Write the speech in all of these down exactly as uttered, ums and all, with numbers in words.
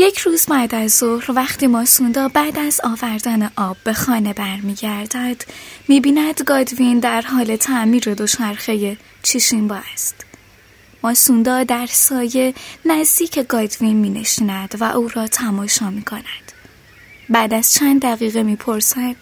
یک روز بعد از ظهر وقتی ماسوندا بعد از آوردن آب به خانه برمیگردد، میبیند گادوین در حال تعمیر دوچرخه چیشیمبا است. ماسوندا در سایه نزدیک گادوین مینشیند و او را تماشا میکند. بعد از چند دقیقه میپرسد: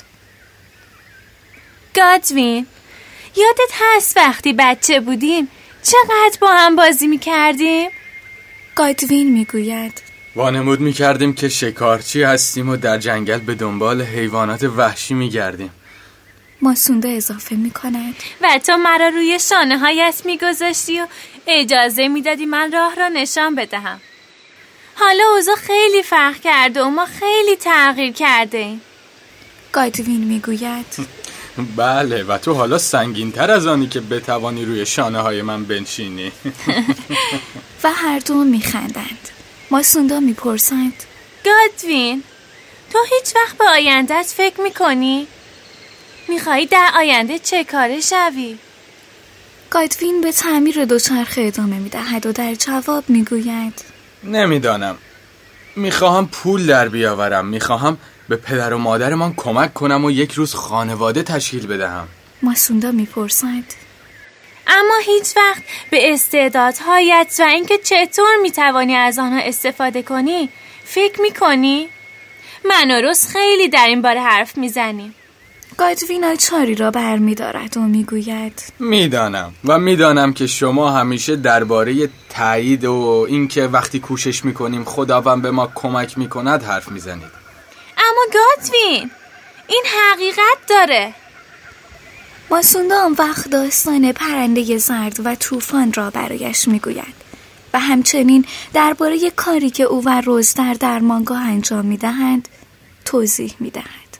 گادوین، یادت هست وقتی بچه بودیم چقدر با هم بازی میکردیم؟ گادوین میگوید: وانمود میکردیم که شکارچی هستیم و در جنگل به دنبال حیوانات وحشی میگردیم. ماسوندا اضافه میکند: و تو مرا روی شانه هایت میگذاشتی و اجازه میدادی من راه را نشان بدهم. حالا اوضاع خیلی فرق کرده و ما خیلی تغییر کرده ایم. گادوین میگوید: بله، و تو حالا سنگین تر از آنی که بتوانی روی شانه های من بنشینی. و هر دو میخندند. ماسوندا میپرسند: گادوین، تو هیچ وقت به آیندهت فکر میکنی؟ میخوایی در آینده چه کاره شوی؟ گادوین به تعمیر دوچرخه ادامه میدهد و در جواب میگوید: نمیدانم. میخواهم پول در بیاورم. میخواهم به پدر و مادرمان کمک کنم و یک روز خانواده تشکیل بدهم. ماسوندا میپرسد: اما هیچ وقت به استعدادهایت و اینکه چطور میتوانی از آنها استفاده کنی فکر میکنی؟ من و روز خیلی در این باره حرف میزنیم. گادوین آچاری را بر میدارد و میگوید: میدانم و میدانم که شما همیشه درباره تایید و اینکه وقتی کوشش میکنیم خداوند به ما کمک میکند حرف میزنید. اما گادوین، این حقیقت داره. ماسوندا آن وقت داستان پرنده زرد و طوفان را برایش میگوید و همچنین درباره کاری که او و روز در درمانگاه انجام میدهند توضیح میدهد.